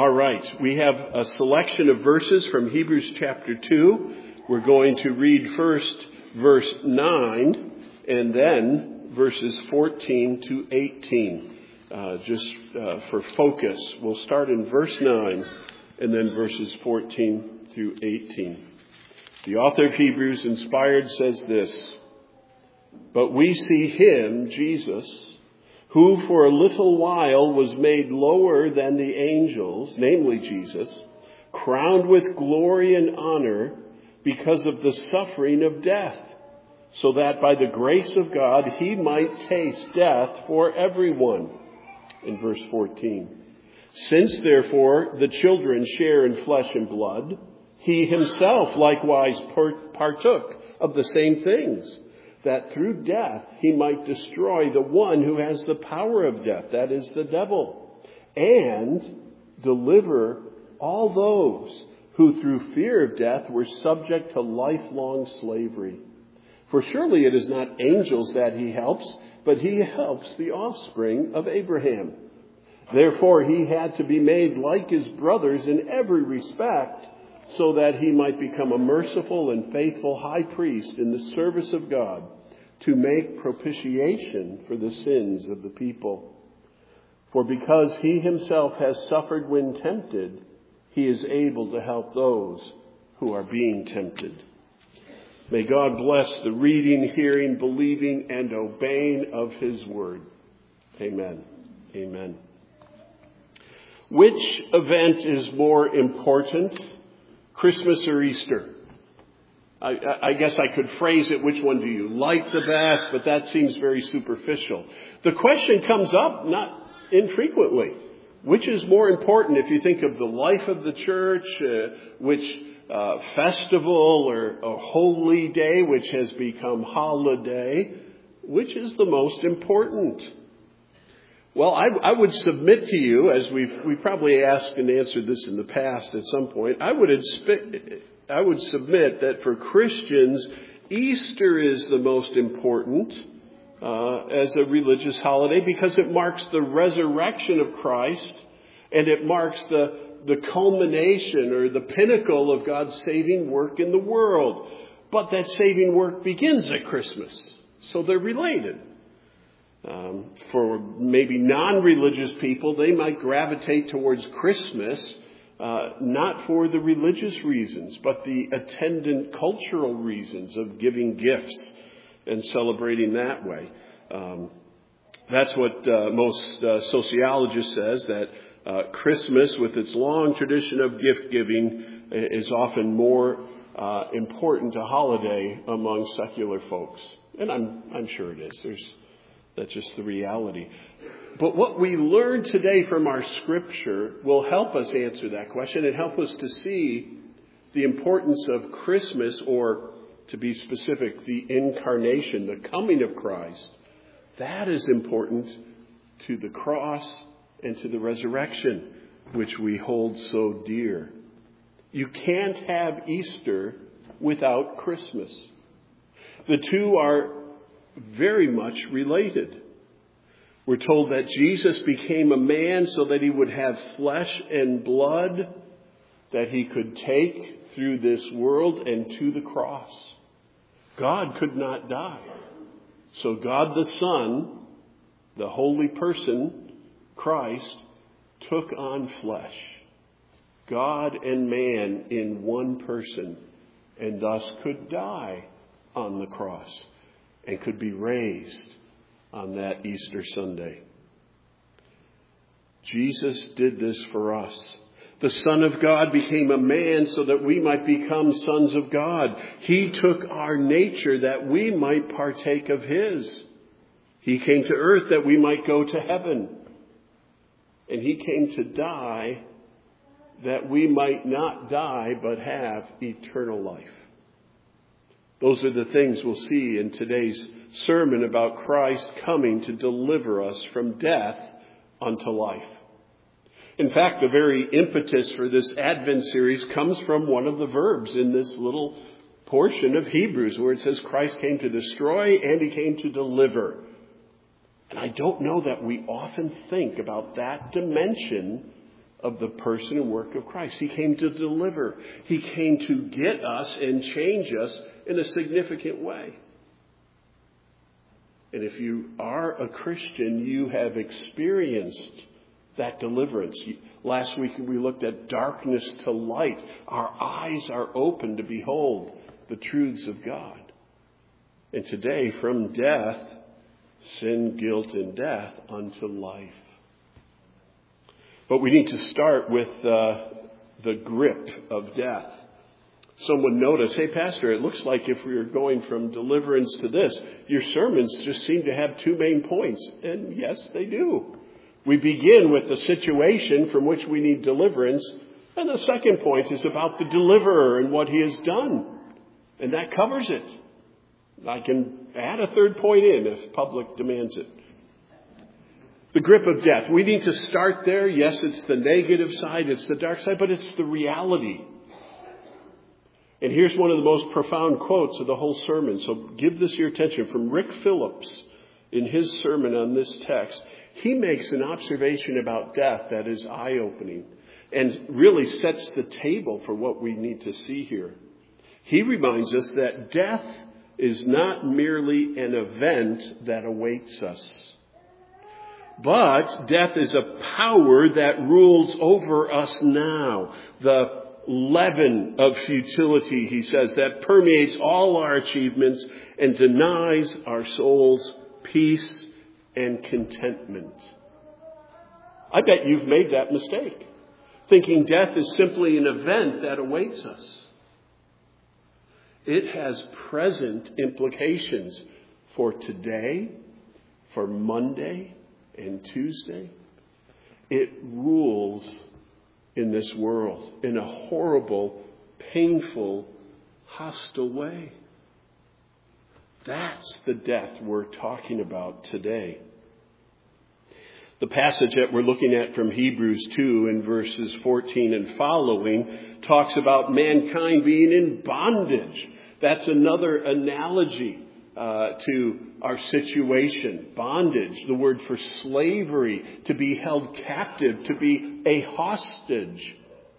All right, we have a selection of verses from Hebrews chapter 2. We're going to read first verse 9 and then verses 14 to 18. For focus, we'll start in verse 9 and then verses 14 through 18. The author of Hebrews, inspired, says this: "But we see him, Jesus, who for a little while was made lower than the angels," namely Jesus, "crowned with glory and honor because of the suffering of death, so that by the grace of God he might taste death for everyone." In verse 14, "Since therefore the children share in flesh and blood, he himself likewise partook of the same things, that through death he might destroy the one who has the power of death, that is the devil, and deliver all those who through fear of death were subject to lifelong slavery. For surely it is not angels that he helps, but he helps the offspring of Abraham. Therefore he had to be made like his brothers in every respect, so that he might become a merciful and faithful high priest in the service of God, to make propitiation for the sins of the people. For because he himself has suffered when tempted, he is able to help those who are being tempted." May God bless the reading, hearing, believing, and obeying of his word. Amen. Amen. Which event is more important, Christmas or Easter? I guess I could phrase it, which one do you like the best? But that seems very superficial. The question comes up not infrequently. Which is more important if you think of the life of the church, which festival or a holy day, which has become holiday, which is the most important? Well, I would submit to you, as we probably asked and answered this in the past at some point, I would submit that for Christians, Easter is the most important as a religious holiday, because it marks the resurrection of Christ, and it marks the culmination or the pinnacle of God's saving work in the world. But that saving work begins at Christmas, so they're related. For maybe non-religious people, they might gravitate towards Christmas, not for the religious reasons, but the attendant cultural reasons of giving gifts and celebrating that way. That's what most sociologists says, that Christmas, with its long tradition of gift giving, is often more important a holiday among secular folks. And I'm sure it is. That's just the reality. But what we learn today from our scripture will help us answer that question and help us to see the importance of Christmas, or to be specific, the incarnation, the coming of Christ. That is important to the cross and to the resurrection, which we hold so dear. You can't have Easter without Christmas. The two are very much related. We're told that Jesus became a man so that he would have flesh and blood that he could take through this world and to the cross. God could not die. So God the Son, the holy person, Christ, took on flesh. God and man in one person, and thus could die on the cross and could be raised on that Easter Sunday. Jesus did this for us. The Son of God became a man so that we might become sons of God. He took our nature that we might partake of his. He came to earth that we might go to heaven. And he came to die that we might not die but have eternal life. Those are the things we'll see in today's sermon about Christ coming to deliver us from death unto life. In fact, the very impetus for this Advent series comes from one of the verbs in this little portion of Hebrews, where it says Christ came to destroy and he came to deliver. And I don't know that we often think about that dimension of the person and work of Christ. He came to deliver. He came to get us and change us in a significant way. And if you are a Christian, you have experienced that deliverance. Last week we looked at darkness to light. Our eyes are open to behold the truths of God. And today, from death, sin, guilt, and death, unto life. But we need to start with the grip of death. Someone noticed, hey, Pastor, it looks like if we are going from deliverance to this, your sermons just seem to have two main points. And yes, they do. We begin with the situation from which we need deliverance. And the second point is about the deliverer and what he has done. And that covers it. I can add a third point in if public demands it. The grip of death. We need to start there. Yes, it's the negative side. It's the dark side, but it's the reality. And here's one of the most profound quotes of the whole sermon. So give this your attention. From Rick Phillips in his sermon on this text. He makes an observation about death that is eye-opening and really sets the table for what we need to see here. He reminds us that death is not merely an event that awaits us, but death is a power that rules over us now. The leaven of futility, he says, that permeates all our achievements and denies our souls peace and contentment. I bet you've made that mistake, thinking death is simply an event that awaits us. It has present implications for today, for Monday and Tuesday. It rules in this world in a horrible, painful, hostile way. That's the death we're talking about today. The passage that we're looking at from Hebrews 2 in verses 14 and following talks about mankind being in bondage. That's another analogy to our situation. Bondage, the word for slavery, to be held captive, to be a hostage.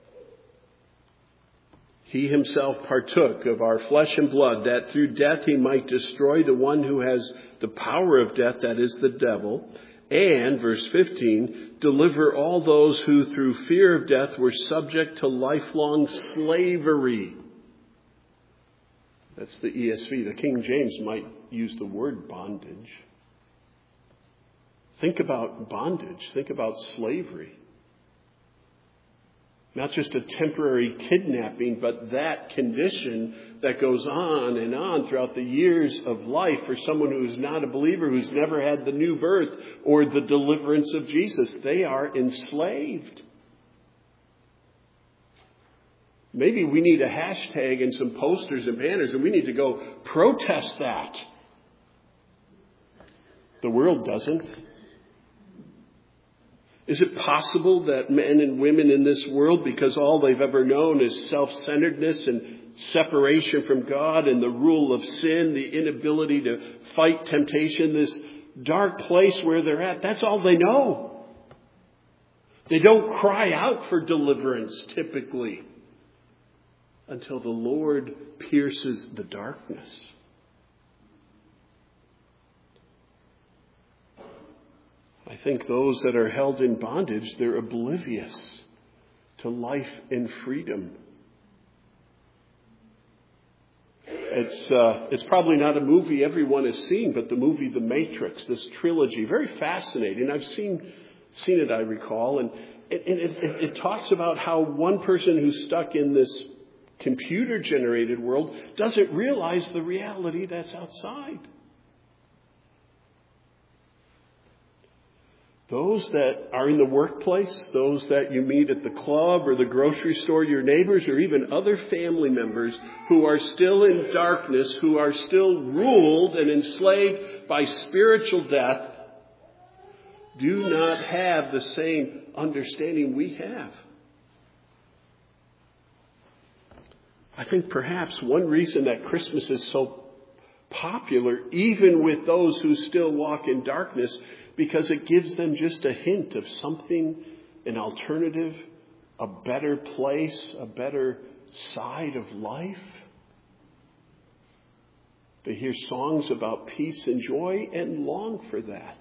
He himself partook of our flesh and blood, that through death he might destroy the one who has the power of death, that is the devil, and, verse 15, deliver all those who through fear of death were subject to lifelong slavery. That's the ESV. The King James might use the word bondage. Think about bondage. Think about slavery. Not just a temporary kidnapping, but that condition that goes on and on throughout the years of life for someone who is not a believer, who's never had the new birth or the deliverance of Jesus. They are enslaved. Maybe we need a hashtag and some posters and banners, and we need to go protest that. The world doesn't. Is it possible that men and women in this world, because all they've ever known is self-centeredness and separation from God and the rule of sin, the inability to fight temptation, this dark place where they're at, that's all they know? They don't cry out for deliverance typically until the Lord pierces the darkness. I think those that are held in bondage, they're oblivious to life and freedom. It's probably not a movie everyone has seen, but the movie The Matrix, this trilogy, very fascinating. I've seen it, I recall, and it talks about how one person who's stuck in this computer-generated world doesn't realize the reality that's outside. Those that are in the workplace, those that you meet at the club or the grocery store, your neighbors or even other family members who are still in darkness, who are still ruled and enslaved by spiritual death, do not have the same understanding we have. I think perhaps one reason that Christmas is so popular, even with those who still walk in darkness, because it gives them just a hint of something an alternative, a better place, a better side of life. They hear songs about peace and joy and long for that.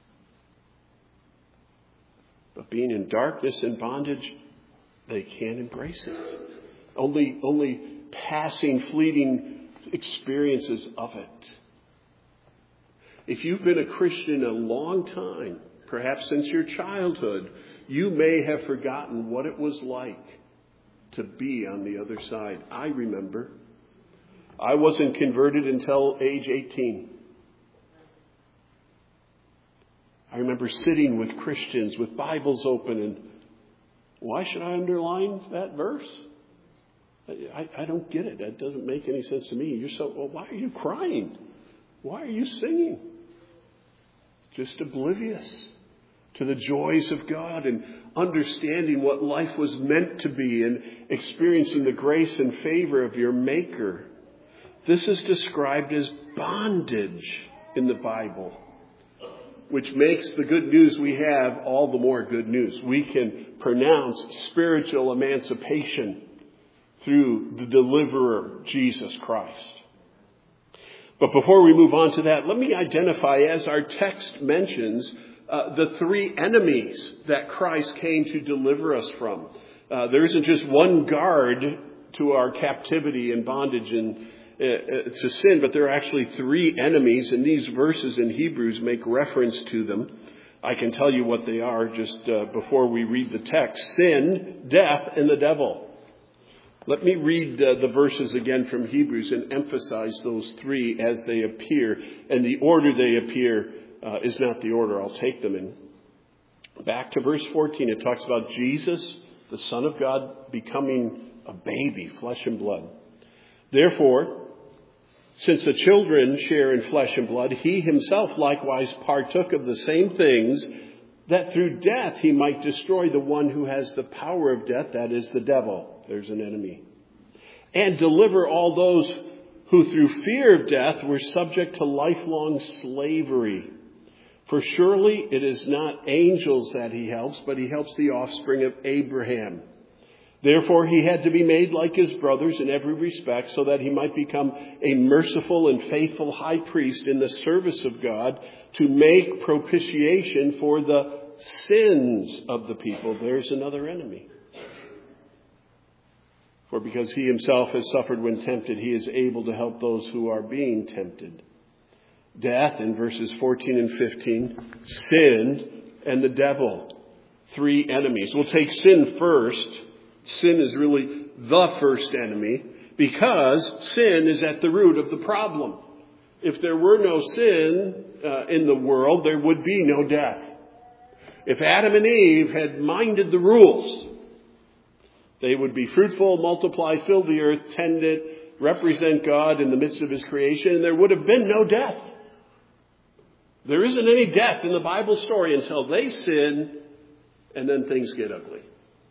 But being in darkness and bondage, they can't embrace it. Only passing, fleeting experiences of it. If you've been a Christian a long time, perhaps since your childhood, you may have forgotten what it was like to be on the other side. I remember. I wasn't converted until age 18. I remember sitting with Christians with Bibles open, and why should I underline that verse? I don't get it. That doesn't make any sense to me. Well, why are you crying? Why are you singing? Just oblivious to the joys of God and understanding what life was meant to be and experiencing the grace and favor of your Maker. This is described as bondage in the Bible, which makes the good news we have all the more good news. We can pronounce spiritual emancipation through the deliverer, Jesus Christ. But before we move on to that, let me identify, as our text mentions, the three enemies that Christ came to deliver us from. There isn't just one guard to our captivity and bondage and to sin, but there are actually three enemies, and these verses in Hebrews make reference to them. I can tell you what they are just before we read the text. Sin, death, and the devil. Let me read the verses again from Hebrews and emphasize those three as they appear. And the order they appear is not the order I'll take them in. Back to verse 14, it talks about Jesus, the Son of God, becoming a baby, flesh and blood. Therefore, since the children share in flesh and blood, he himself likewise partook of the same things, that through death he might destroy the one who has the power of death, that is the devil. There's an enemy. And deliver all those who through fear of death were subject to lifelong slavery. For surely it is not angels that he helps, but he helps the offspring of Abraham. Therefore he had to be made like his brothers in every respect, so that he might become a merciful and faithful high priest in the service of God, to make propitiation for the sins of the people. There's another enemy. For because he himself has suffered when tempted, he is able to help those who are being tempted. Death, in verses 14 and 15, sin, and the devil. Three enemies. We'll take sin first. Sin is really the first enemy, because sin is at the root of the problem. If there were no sin in the world, there would be no death. If Adam and Eve had minded the rules, they would be fruitful, multiply, fill the earth, tend it, represent God in the midst of his creation, and there would have been no death. There isn't any death in the Bible story until they sin, and then things get ugly.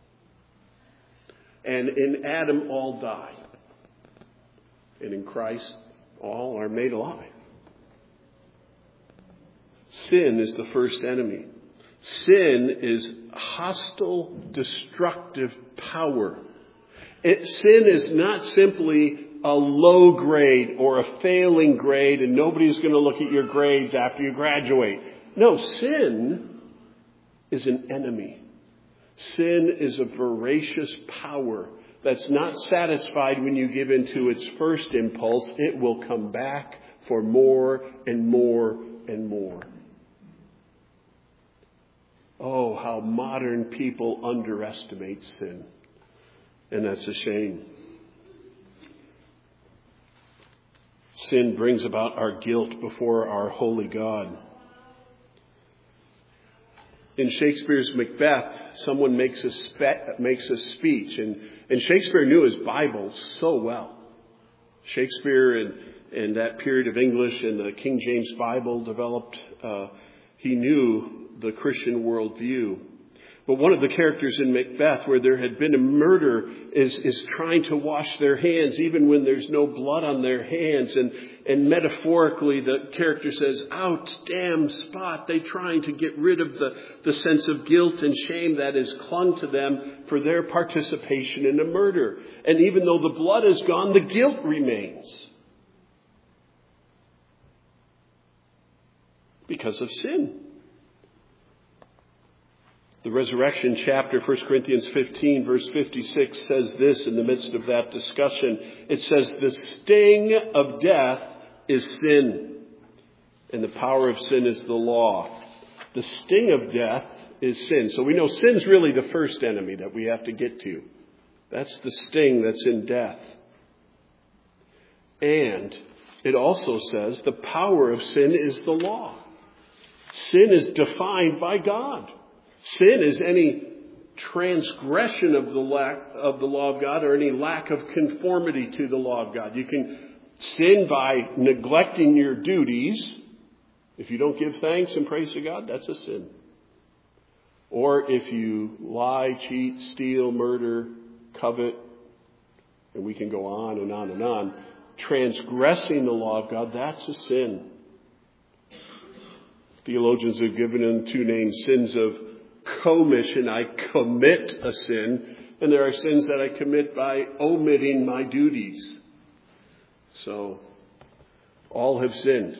And in Adam, all die. And in Christ, all are made alive. Sin is the first enemy. Sin is hostile, destructive power. Sin is not simply a low grade or a failing grade, and nobody's going to look at your grades after you graduate. No, sin is an enemy. Sin is a voracious power that's not satisfied when you give in to its first impulse. It will come back for more and more and more. Oh, how modern people underestimate sin. And that's a shame. Sin brings about our guilt before our holy God. In Shakespeare's Macbeth, someone makes a speech, and Shakespeare knew his Bible so well. Shakespeare in that period of English and the King James Bible developed, he knew the Christian worldview. But one of the characters in Macbeth, where there had been a murder, is trying to wash their hands, even when there's no blood on their hands. And metaphorically, the character says, out, damn spot. They're trying to get rid of the sense of guilt and shame that has clung to them for their participation in a murder. And even though the blood is gone, the guilt remains. Because of sin. The resurrection chapter, 1 Corinthians 15, verse 56, says this in the midst of that discussion. It says, the sting of death is sin, and the power of sin is the law. The sting of death is sin. So we know sin's really the first enemy that we have to get to. That's the sting that's in death. And it also says the power of sin is the law. Sin is defined by God. Sin is any transgression of the law of God or any lack of conformity to the law of God. You can sin by neglecting your duties. If you don't give thanks and praise to God, that's a sin. Or if you lie, cheat, steal, murder, covet, and we can go on and on and on, transgressing the law of God, that's a sin. Theologians have given them two names, sins of commission. I commit a sin, and there are sins that I commit by omitting my duties. So, all have sinned.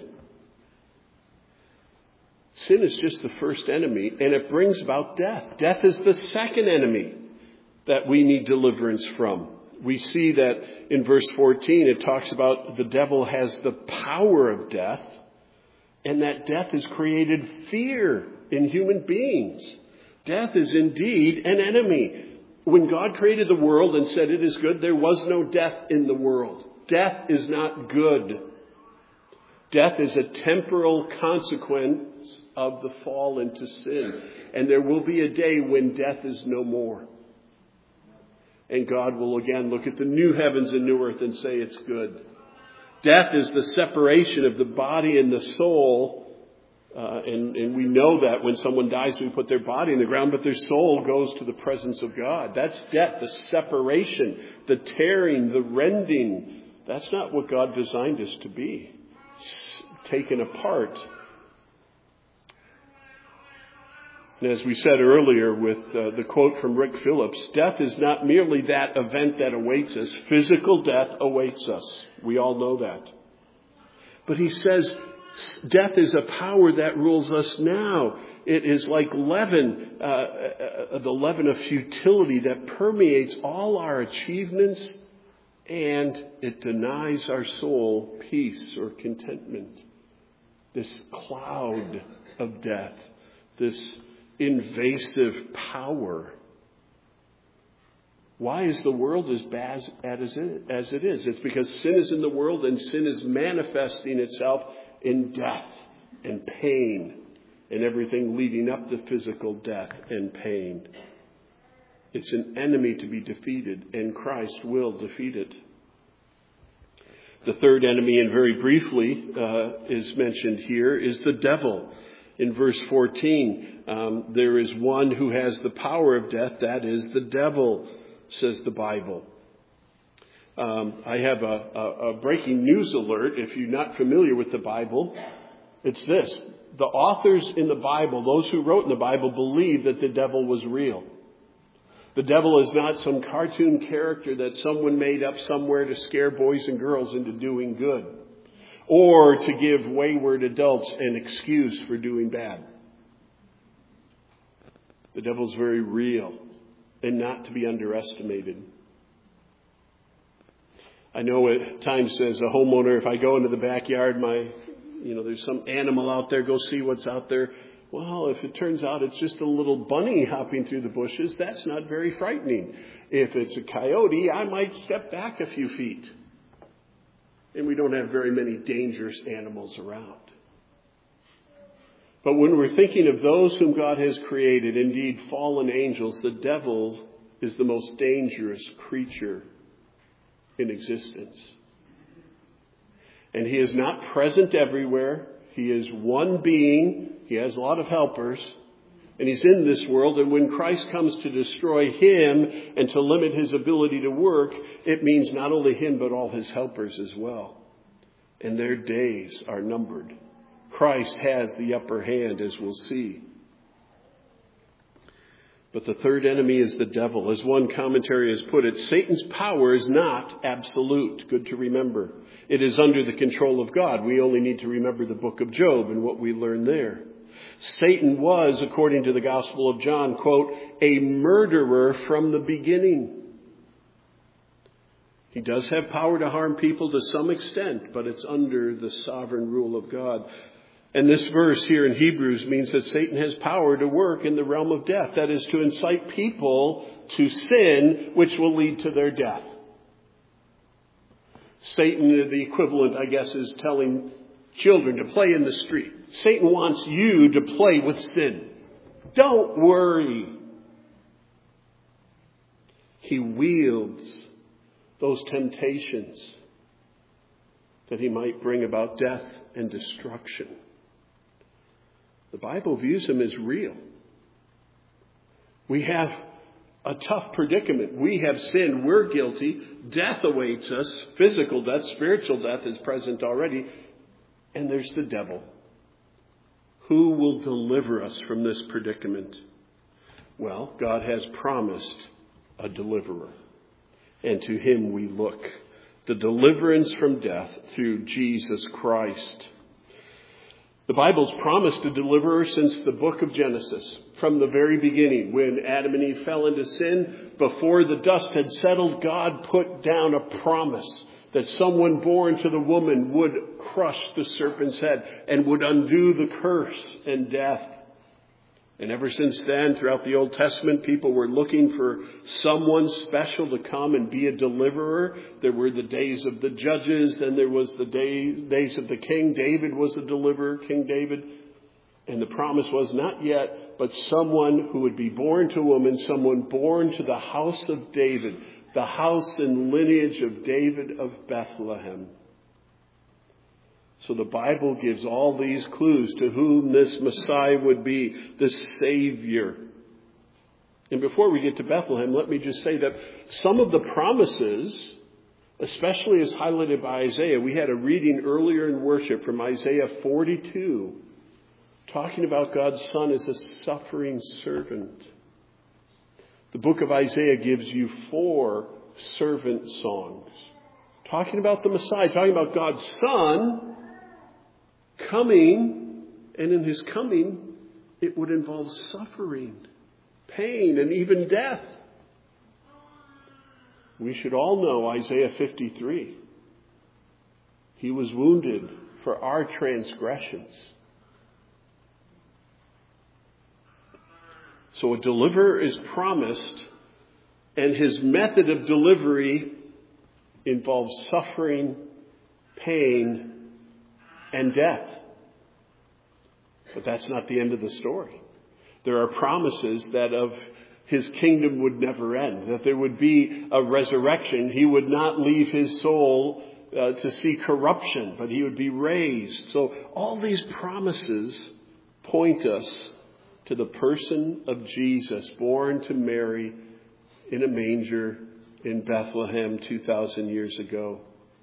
Sin is just the first enemy, and it brings about death. Death is the second enemy that we need deliverance from. We see that in verse 14, it talks about the devil has the power of death, and that death has created fear in human beings. Death is indeed an enemy. When God created the world and said it is good, there was no death in the world. Death is not good. Death is a temporal consequence of the fall into sin. And there will be a day when death is no more. And God will again look at the new heavens and new earth and say it's good. Death is the separation of the body and the soul. And we know that when someone dies, we put their body in the ground, but their soul goes to the presence of God. That's death, the separation, the tearing, the rending. That's not what God designed us to be. Taken apart. And as we said earlier with the quote from Rick Phillips, death is not merely that event that awaits us. Physical death awaits us. We all know that. But he says death is a power that rules us now. It is like leaven, the leaven of futility that permeates all our achievements, and it denies our soul peace or contentment. This cloud of death, this invasive power. Why is the world as bad as it is? It's because sin is in the world, and sin is manifesting itself in death and pain and everything leading up to physical death and pain. It's an enemy to be defeated, and Christ will defeat it. The third enemy, and very briefly is mentioned here, is the devil. In verse 14, there is one who has the power of death. That is the devil, says the Bible. I have a breaking news alert. If you're not familiar with the Bible, it's this. The authors in the Bible, those who wrote in the Bible, believe that the devil was real. The devil is not some cartoon character that someone made up somewhere to scare boys and girls into doing good, or to give wayward adults an excuse for doing bad. The devil's very real and not to be underestimated. I know at times as a homeowner, if I go into the backyard, there's some animal out there, go see what's out there. Well, if it turns out it's just a little bunny hopping through the bushes, that's not very frightening. If it's a coyote, I might step back a few feet. And we don't have very many dangerous animals around. But when we're thinking of those whom God has created, indeed fallen angels, the devil is the most dangerous creature in existence. And he is not present everywhere. He is one being. He has a lot of helpers, And he's in this world, and when Christ comes to destroy him and to limit his ability to work, it means not only him but all his helpers as well. And their days are numbered. Christ has the upper hand, as we'll see. But the third enemy is the devil. As one commentary has put it, Satan's power is not absolute. Good to remember. It is under the control of God. We only need to remember the book of Job and what we learn there. Satan was, according to the Gospel of John, quote, a murderer from the beginning. He does have power to harm people to some extent, but it's under the sovereign rule of God. And this verse here in Hebrews means that Satan has power to work in the realm of death. That is, to incite people to sin, which will lead to their death. Satan, the equivalent, I guess, is telling children to play in the street. Satan wants you to play with sin. Don't worry. He wields those temptations that he might bring about death and destruction. The Bible views him as real. We have a tough predicament. We have sinned. We're guilty. Death awaits us. Physical death, spiritual death is present already. And there's the devil. Who will deliver us from this predicament? Well, God has promised a deliverer. And to him we look. The deliverance from death through Jesus Christ. The Bible's promised a deliverer since the book of Genesis. From the very beginning, when Adam and Eve fell into sin, before the dust had settled, God put down a promise that someone born to the woman would crush the serpent's head and would undo the curse and death. And ever since then, throughout the Old Testament, people were looking for someone special to come and be a deliverer. There were the days of the judges, and there was the days of the king. David was a deliverer, King David. And the promise was not yet, but someone who would be born to a woman, someone born to the house of David, the house and lineage of David of Bethlehem. So the Bible gives all these clues to whom this Messiah would be, the Savior. And before we get to Bethlehem, let me just say that some of the promises, especially as highlighted by Isaiah, we had a reading earlier in worship from Isaiah 42, talking about God's Son as a suffering servant. The book of Isaiah gives you 4 servant songs, talking about the Messiah, talking about God's Son coming, and in his coming, it would involve suffering, pain, and even death. We should all know Isaiah 53. He was wounded for our transgressions. So a deliverer is promised, and his method of delivery involves suffering, pain, and death. But that's not the end of the story. There are promises that of his kingdom would never end, that there would be a resurrection. He would not leave his soul to see corruption, but he would be raised. So all these promises point us to the person of Jesus, born to Mary in a manger in Bethlehem 2,000 years ago.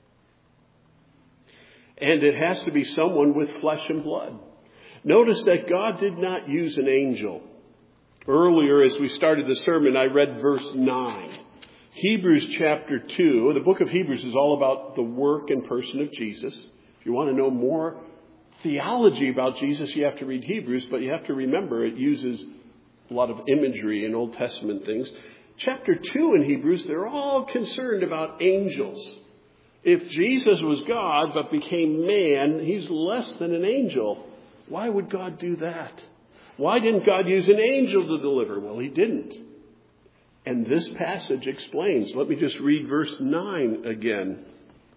And it has to be someone with flesh and blood. Notice that God did not use an angel. Earlier, as we started the sermon, I read verse 9. Hebrews chapter 2. The book of Hebrews is all about the work and person of Jesus. If you want to know more theology about Jesus, you have to read Hebrews, but you have to remember it uses a lot of imagery in Old Testament things. Chapter 2 in Hebrews, they're all concerned about angels. If Jesus was God but became man, he's less than an angel. Why would God do that? Why didn't God use an angel to deliver? Well, he didn't. And this passage explains. Let me just read verse 9 again.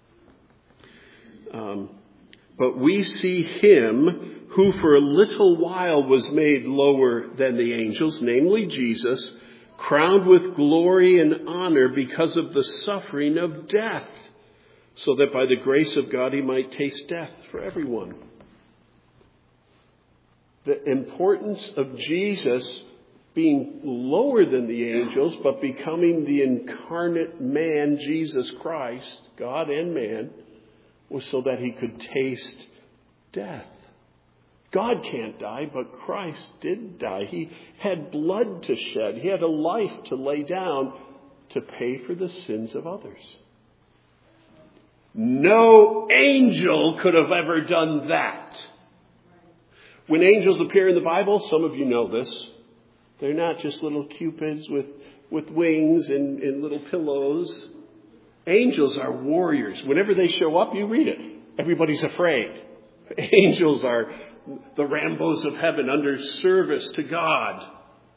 But we see him who for a little while was made lower than the angels, namely Jesus, crowned with glory and honor because of the suffering of death, so that by the grace of God he might taste death for everyone. the importance of Jesus being lower than the angels, but becoming the incarnate man, Jesus Christ, God and man, was so that he could taste death. God can't die, but Christ did die. He had blood to shed. He had a life to lay down to pay for the sins of others. No angel could have ever done that. When angels appear in the Bible, some of you know this, they're not just little cupids with wings and little pillows. Angels are warriors. Whenever they show up, you read it. Everybody's afraid. Angels are the Rambos of heaven under service to God.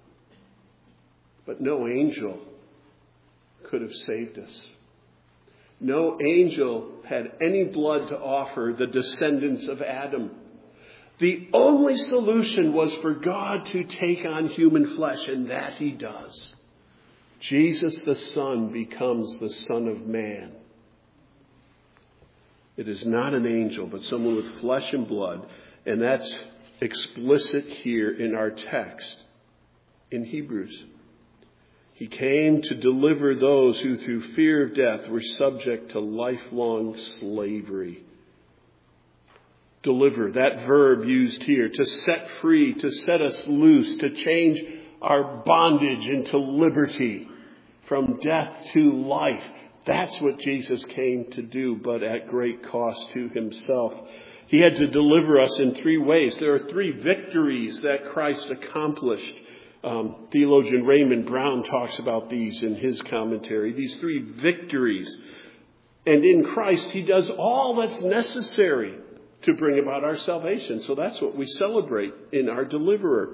But no angel could have saved us. No angel had any blood to offer the descendants of Adam. The only solution was for God to take on human flesh, and that he does. Jesus the Son becomes the Son of Man. It is not an angel, but someone with flesh and blood. And that's explicit here in our text in Hebrews. He came to deliver those who through fear of death were subject to lifelong slavery. Deliver, that verb used here, to set free, to set us loose, to change our bondage into liberty, from death to life. That's what Jesus came to do, but at great cost to himself. He had to deliver us in three ways. There are three victories that Christ accomplished. Theologian Raymond Brown talks about these in his commentary. These three victories. And in Christ, he does all that's necessary to bring about our salvation. So that's what we celebrate in our deliverer.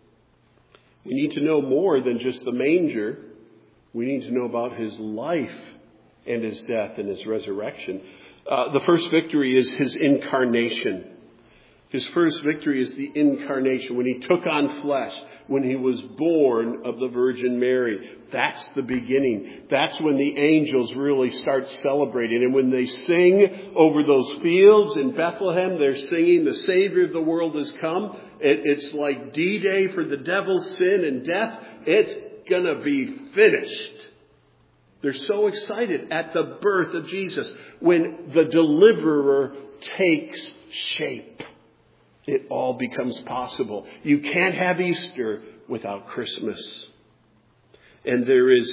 We need to know more than just the manger. We need to know about his life and his death and his resurrection. The first victory is his incarnation. His first victory is the incarnation, when he took on flesh, when he was born of the Virgin Mary. That's the beginning. That's when the angels really start celebrating. And when they sing over those fields in Bethlehem, they're singing, the Savior of the world has come. It's like D-Day for the devil's sin and death. It's going to be finished. They're so excited at the birth of Jesus. When the deliverer takes shape, it all becomes possible. You can't have Easter without Christmas. And there is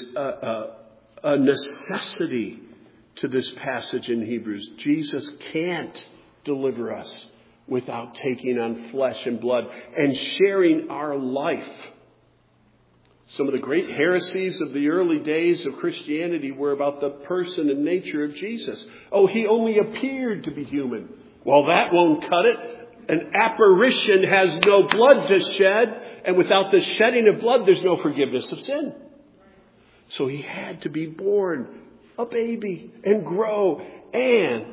a necessity to this passage in Hebrews. Jesus can't deliver us without taking on flesh and blood and sharing our life. Some of the great heresies of the early days of Christianity were about the person and nature of Jesus. Oh, he only appeared to be human. Well, that won't cut it. An apparition has no blood to shed, and without the shedding of blood, there's no forgiveness of sin. So he had to be born a baby and grow and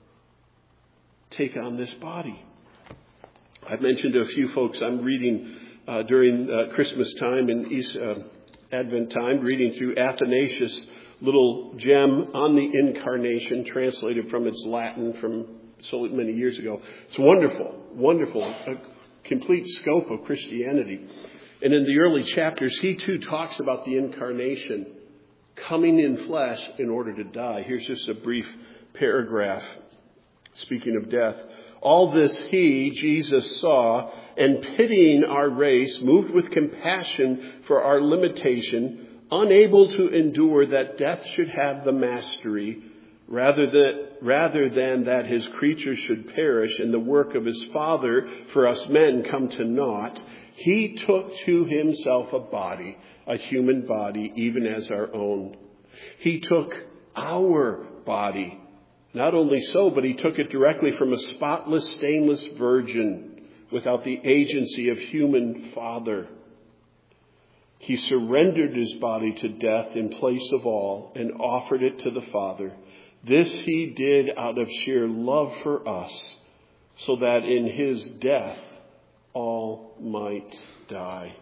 take on this body. I've mentioned to a few folks I'm reading during Christmas time and Advent time, reading through Athanasius' little gem on the Incarnation, translated from its Latin from so many years ago. It's wonderful, a complete scope of Christianity. And in the early chapters, he too talks about the Incarnation, coming in flesh in order to die. Here's just a brief paragraph, speaking of death. All this he, Jesus, saw, and pitying our race, moved with compassion for our limitation, unable to endure that death should have the mastery, rather than that his creatures should perish and the work of his Father for us men come to naught, he took to himself a body, a human body, even as our own. He took our body. Not only so, but he took it directly from a spotless, stainless virgin without the agency of human father. He surrendered his body to death in place of all and offered it to the Father. This he did out of sheer love for us, so that in his death all might die.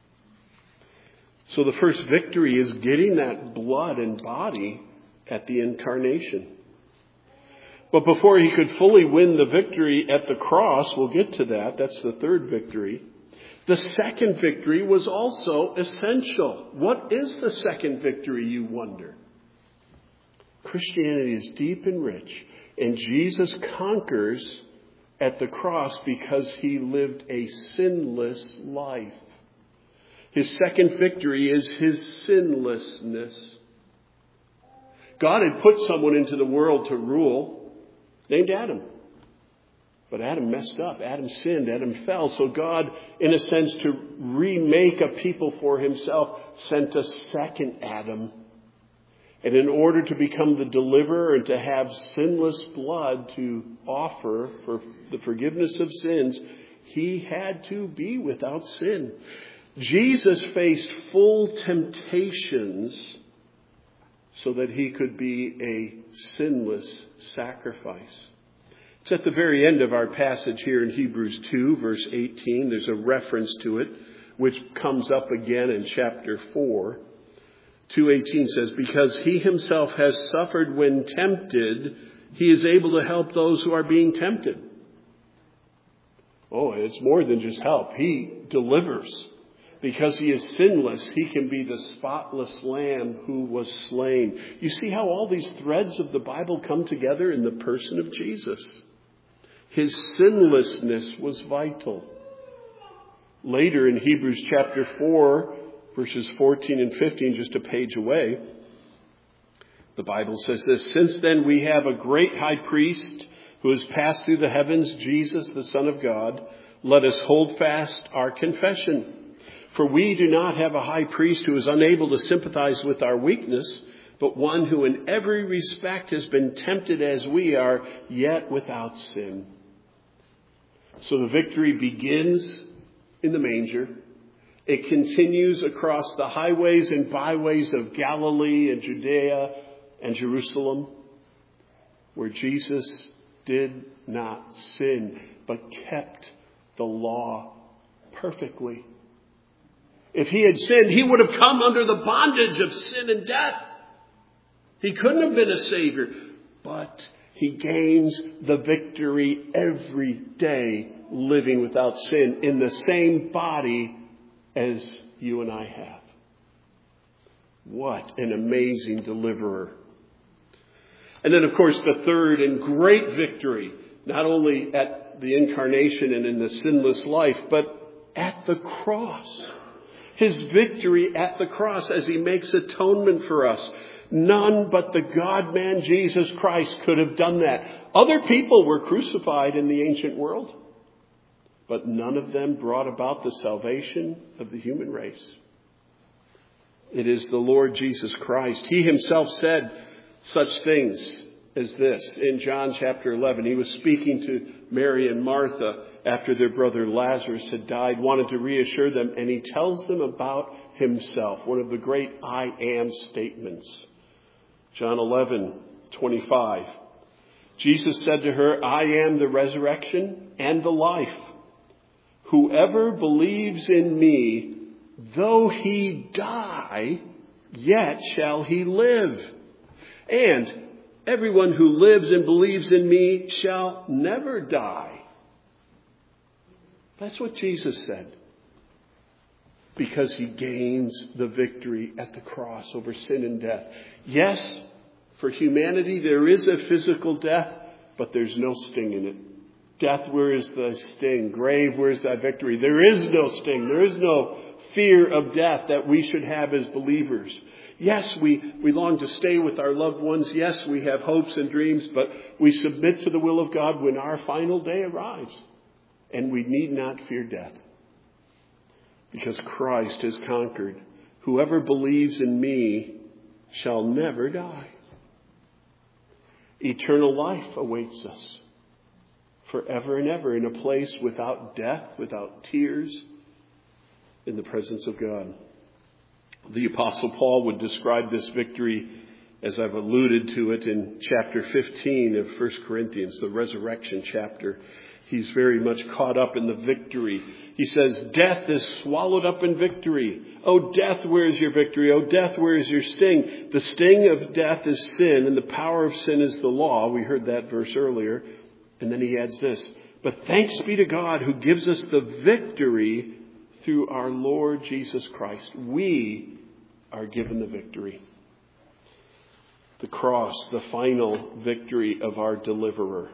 So the first victory is getting that blood and body at the Incarnation. But before he could fully win the victory at the cross, we'll get to that. That's the third victory. The second victory was also essential. What is the second victory, you wonder? Christianity is deep and rich, and Jesus conquers at the cross because he lived a sinless life. His second victory is his sinlessness. God had put someone into the world to rule, named Adam. But Adam messed up. Adam sinned. Adam fell. So God, in a sense, to remake a people for himself, sent a second Adam. And in order to become the deliverer and to have sinless blood to offer for the forgiveness of sins, he had to be without sin. Jesus faced full temptations so that he could be a sinless sacrifice. It's at the very end of our passage here in Hebrews 2, verse 18. There's a reference to it, which comes up again in chapter 4. 2:18 says, because he himself has suffered when tempted, he is able to help those who are being tempted. Oh, it's more than just help. He delivers. Because he is sinless, he can be the spotless lamb who was slain. You see how all these threads of the Bible come together in the person of Jesus. His sinlessness was vital. Later in Hebrews chapter 4, verses 14 and 15, just a page away, the Bible says this, since then we have a great high priest who has passed through the heavens, Jesus, the Son of God. Let us hold fast our confession. For we do not have a high priest who is unable to sympathize with our weakness, but one who in every respect has been tempted as we are, yet without sin. So the victory begins in the manger. It continues across the highways and byways of Galilee and Judea and Jerusalem, where Jesus did not sin, but kept the law perfectly. If he had sinned, he would have come under the bondage of sin and death. He couldn't have been a savior, but he gains the victory every day living without sin in the same body as you and I have. What an amazing deliverer. And then, of course, the third and great victory, not only at the incarnation and in the sinless life, but at the cross. His victory at the cross as he makes atonement for us. None but the God-man Jesus Christ could have done that. Other people were crucified in the ancient world, but none of them brought about the salvation of the human race. It is the Lord Jesus Christ. He himself said such things as this in John chapter 11. He was speaking to Mary and Martha after their brother Lazarus had died, wanted to reassure them, and he tells them about himself, one of the great I am statements. John 11:25. Jesus said to her, I am the resurrection and the life. Whoever believes in me, though he die, yet shall he live. And everyone who lives and believes in me shall never die. That's what Jesus said. Because he gains the victory at the cross over sin and death. Yes, for humanity there is a physical death, but there's no sting in it. Death, where is the sting? Grave, where is thy victory? There is no sting. There is no fear of death that we should have as believers. Yes, we long to stay with our loved ones. Yes, we have hopes and dreams, but we submit to the will of God when our final day arrives. And we need not fear death. Because Christ has conquered. Whoever believes in me shall never die. Eternal life awaits us. Forever and ever in a place without death, without tears, in the presence of God. The Apostle Paul would describe this victory, as I've alluded to it in chapter 15 of 1 Corinthians, the resurrection chapter. He's very much caught up in the victory. He says, death is swallowed up in victory. Oh, death, where is your victory? Oh, death, where is your sting? The sting of death is sin, and the power of sin is the law. We heard that verse earlier. And then he adds this, but thanks be to God who gives us the victory through our Lord Jesus Christ. We are given the victory. The cross, the final victory of our deliverer.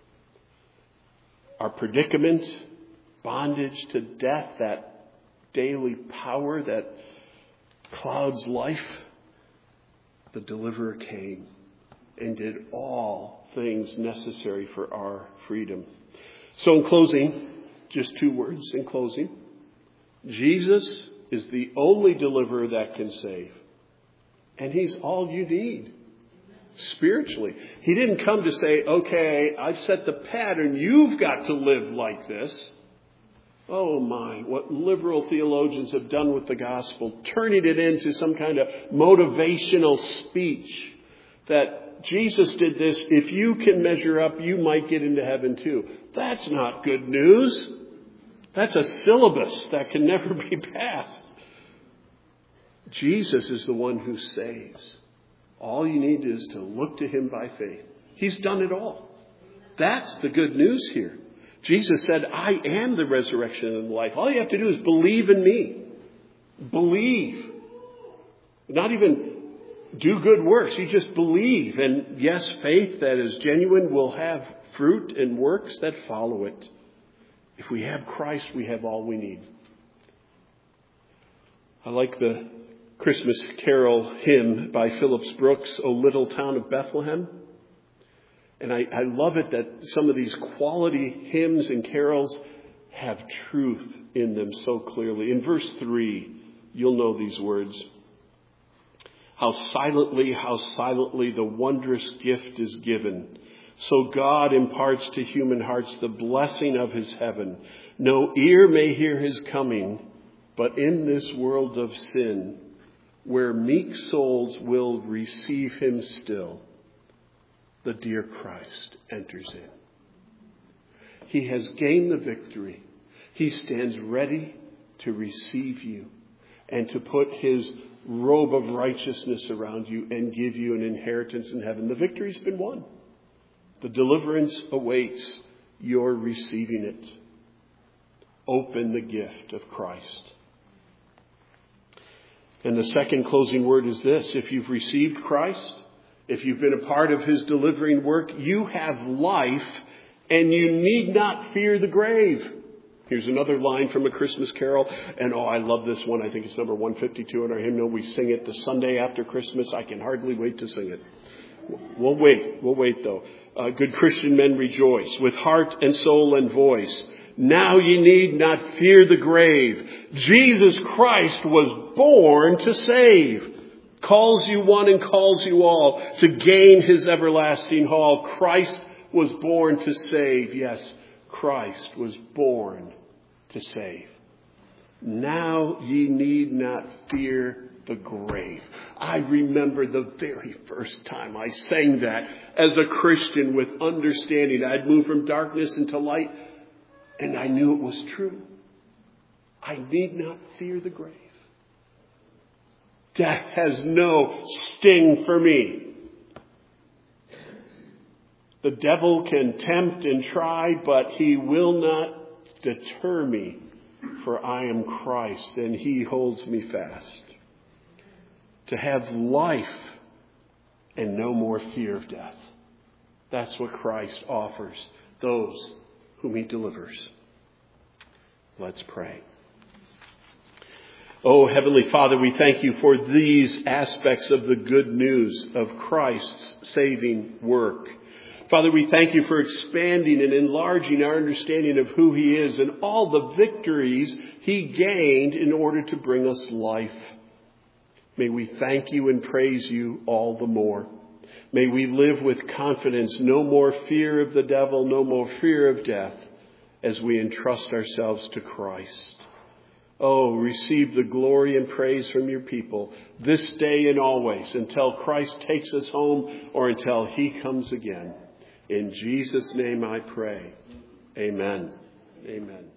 Our predicament, bondage to death, that daily power that clouds life, the deliverer came and did all things necessary for our freedom. So in closing, just 2 words in closing. Jesus is the only deliverer that can save. And he's all you need. Spiritually. He didn't come to say, okay, I've set the pattern. You've got to live like this. Oh my, what liberal theologians have done with the gospel, turning it into some kind of motivational speech that Jesus did this. If you can measure up, you might get into heaven too. That's not good news. That's a syllabus that can never be passed. Jesus is the one who saves. All you need is to look to him by faith. He's done it all. That's the good news here. Jesus said, I am the resurrection and the life. All you have to do is believe in me. Believe. Not even do good works. You just believe. And yes, faith that is genuine will have fruit and works that follow it. If we have Christ, we have all we need. I like the Christmas carol hymn by Phillips Brooks, O Little Town of Bethlehem. And I love it that some of these quality hymns and carols have truth in them so clearly. In verse 3, you'll know these words. How silently the wondrous gift is given. So God imparts to human hearts the blessing of his heaven. No ear may hear his coming, but in this world of sin, where meek souls will receive him still, the dear Christ enters in. He has gained the victory. He stands ready to receive you and to put his robe of righteousness around you and give you an inheritance in heaven. The victory's been won. The deliverance awaits. You're receiving it. Open the gift of Christ. And the second closing word is this. If you've received Christ, if you've been a part of his delivering work, you have life and you need not fear the grave. Here's another line from a Christmas carol. And I love this one. I think it's number 152 in our hymnal. We sing it the Sunday after Christmas. I can hardly wait to sing it. We'll wait though. Good Christian men rejoice with heart and soul and voice. Now ye need not fear the grave. Jesus Christ was born to save. Calls you one and calls you all to gain his everlasting hall. Christ was born to save. Yes, Christ was born to save. Now ye need not fear the grave. I remember the very first time I sang that as a Christian with understanding. I'd moved from darkness into light. And I knew it was true. I need not fear the grave. Death has no sting for me. The devil can tempt and try, but he will not deter me, for I am Christ and he holds me fast. To have life and no more fear of death. That's what Christ offers those whom he delivers. Let's pray. Oh, Heavenly Father, we thank you for these aspects of the good news of Christ's saving work. Father, we thank you for expanding and enlarging our understanding of who he is and all the victories he gained in order to bring us life. May we thank you and praise you all the more. May we live with confidence, no more fear of the devil, no more fear of death, as we entrust ourselves to Christ. Oh, receive the glory and praise from your people this day and always until Christ takes us home or until he comes again. In Jesus' name I pray. Amen. Amen.